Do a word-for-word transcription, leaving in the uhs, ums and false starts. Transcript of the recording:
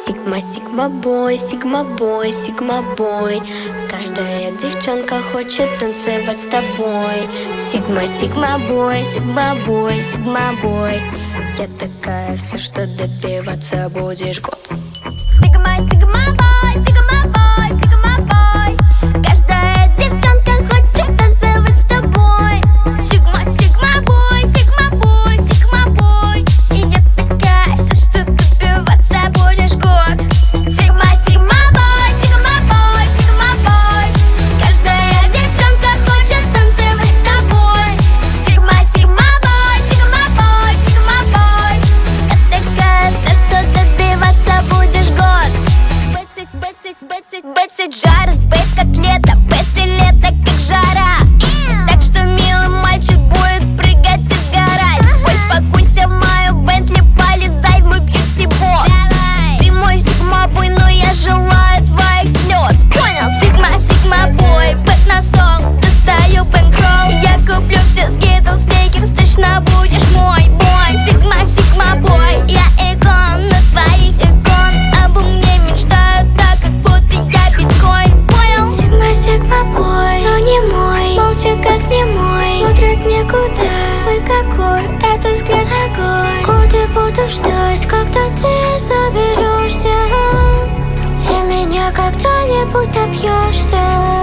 Сигма, сигма бой, сигма бой, сигма бой. Каждая девчонка хочет танцевать с тобой. Сигма, сигма бой, сигма бой, сигма бой. Я такая вся, что добиваться будешь год. Сигма, сигма бой, сигма бой, сигма бой. Каждая девчонка хочет танцевать с тобой. Сигма, сигма бой, сигма бой, сигма бой. И я такая вся, что добиваться будешь год. Сигма, сигма бой, сигма бой, сигма бой. Каждая девчонка хочет танцевать с тобой. Сигма, сигма бой, сигма бой, сигма бой. Я такая вся, что добиваться будешь год. Бэцик, бэцик, бэцик, бэцик жарит, бэк как лето, бэци лето как жара. Так что милый мальчик будет прыгать и сгорать. Хоть покуйся в мою Бентли, полезай в мой бьюти-бокс. Ты мой сигма-бой, но я желаю твоих слез. Понял? Сигма, сигма-бой, бэк на стол, достаю бэнкролл. Я куплю все скитлс, сникерс, точно будешь мой бой. Сигма, сигма-бой, я икон на твоих икон. Обо мне мечтают так, как будто я биткоин. Понял? Сигма, сигма бой, но не мой. Молча как не мой. Смотрит никуда. Ой, какой это взгляд огонь. Годы буду ждать, когда ты соберешься и меня когда-нибудь добьешься.